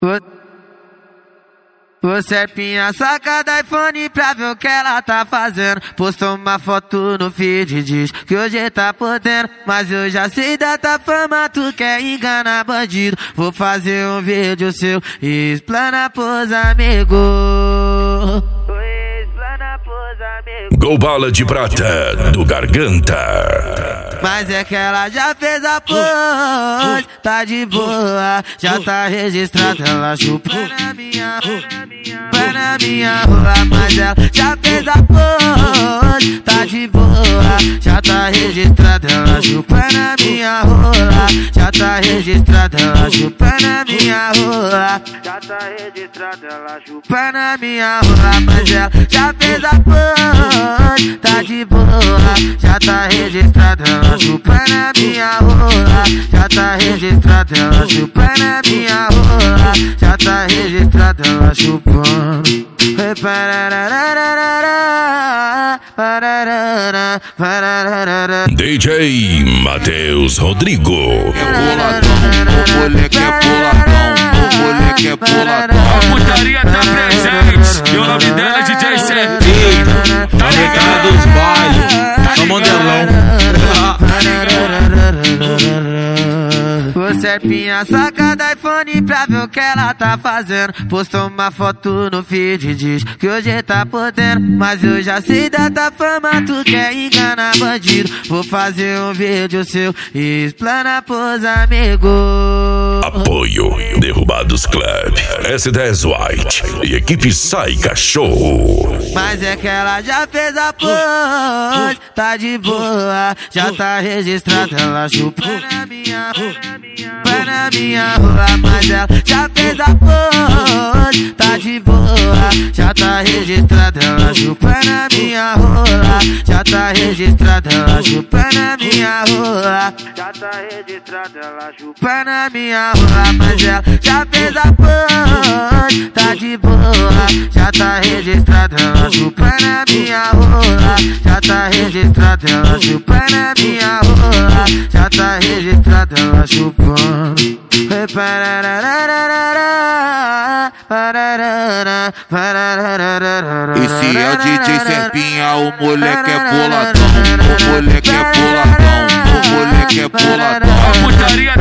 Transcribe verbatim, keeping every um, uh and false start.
Ô Serpinha, saca da iPhone pra ver o que ela tá fazendo. Postou uma foto no feed e diz que hoje tá podendo. Mas eu já sei da tua fama, tu quer enganar bandido. Vou fazer um vídeo seu e explana pros amigos. Gol Bala de Prata do Garganta. Mas é que ela já fez a pose, tá de boa, já tá registrada. Ela chupa na minha, vai na minha rola. Mas ela já fez a pose, tá de boa, já tá registrada. Ela chupa na minha rola, já tá registrada. Ela chupa na minha rola, já tá registrada. Ela chupa na minha rola. Mas ela já fez a pose, tá de boa, já tá registrada. Ela chupa na minha rola, já tá registrada. Ela chupa na minha rola, já tá registrada. Ela chupando. D J Matheus Rodrigo. O moleque é puladão, o moleque é puladão. A putaria tá presente e o nome dela é D J Serpinha. Tá ligado dos bailes, só modelão. Ô Serpinha, saca da iPhone pra ver o que ela tá fazendo. Postou uma foto no feed e diz que hoje tá podendo. Mas eu já sei da tua fama, tu quer enganar bandido. Vou fazer um vídeo seu e explana pros amigos. Apoio Derrubados Club, S dez White e equipe Sai Cachorro. Mas é que ela já fez a pose, tá de boa, já tá registrada. Ela chupa na minha, vai na minha rola. Mas ela já fez a pose, tá de boa, já tá registrada. Ela chupa na minha rola, já tá registrada. Ela chupa na minha rola, já tá registrada. Ela chupa na minha rola. Mas ela já fez a pose, tá de boa, já tá registrada. Ela chupa na minha rola, já tá registrada. Ela chupa na minha rola, já tá registrada. Ela chupando. Esse é o D J Serpinha, o moleque é puladão, o moleque é puladão, o moleque é puladão. A putaria